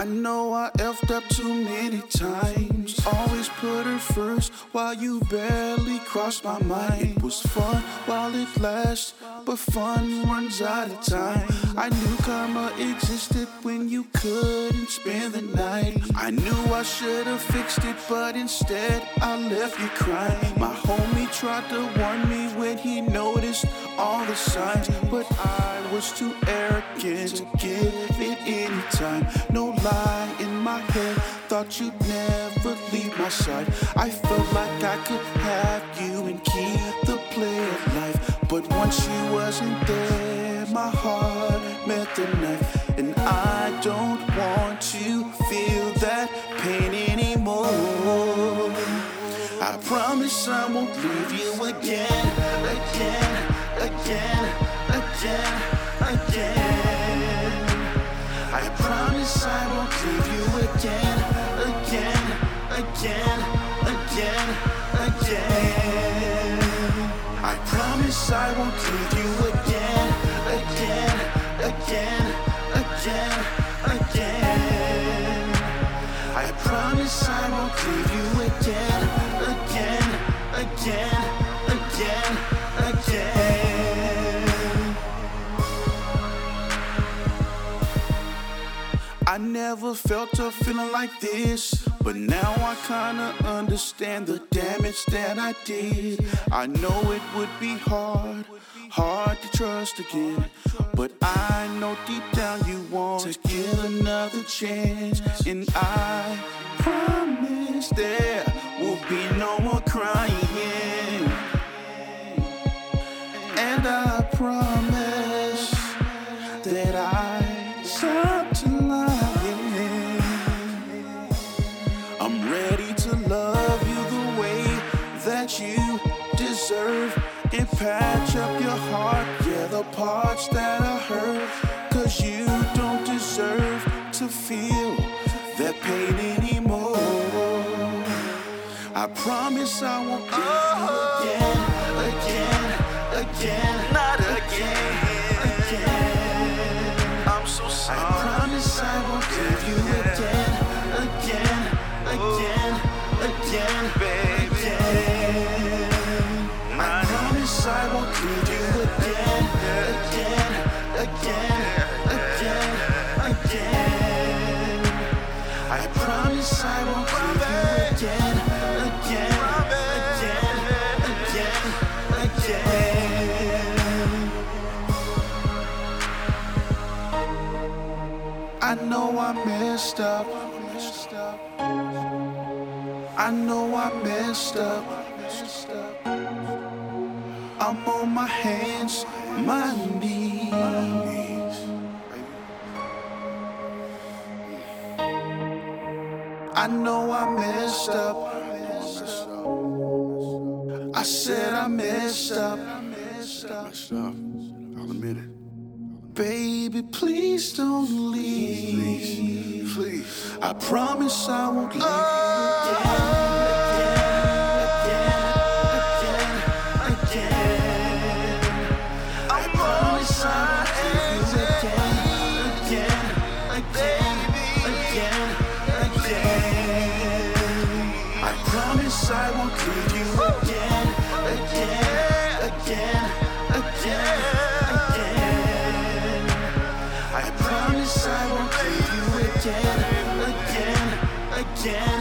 I know I effed up too many times. Always put her first while you barely crossed my mind. It was fun while it lasts, but fun runs out of time. I knew karma existed when you couldn't spend the night. I knew I should have fixed it, but instead I left you crying. My homie tried to warn me when he noticed all the signs, but I was too arrogant to give it any time. No lie in my head, thought you'd never leave my side. I felt like I could have you and keep the play of life, but once she wasn't there, my heart met the knife. And I don't want to feel that pain anymore. I promise I won't leave you again, again, again, again, again. I promise I won't leave you again, again, again, again, again. I promise I won't leave you again, again, again, again, again. I promise I won't leave you again, again, again, again, again. I never felt a feeling like this, but now I kinda understand the damage that I did. I know it would be hard to trust again, but I know deep down you want to give another chance. And I promise there will be no more crying. And I promise that I stopped lying. I'm ready to love you the way that you deserve, and patch up your heart, yeah, the parts that are hurt. Cause you don't deserve to feel that pain anymore. I promise I won't give you again, again, again, not again, again. I'm so sorry. I promise I won't give you again, again, again, again, baby. Again. I promise I won't leave you again, again, again, again, again. I promise I won't leave you again, again, again, again, again. I know I messed up. I know I messed up. I'm on my hands, my knees. I know I messed up. I said I messed up. I'll admit it. Baby, please don't leave. Please. I promise I won't leave you again. I won't leave you again, again, again, again, again. I promise I won't leave you again, again, again.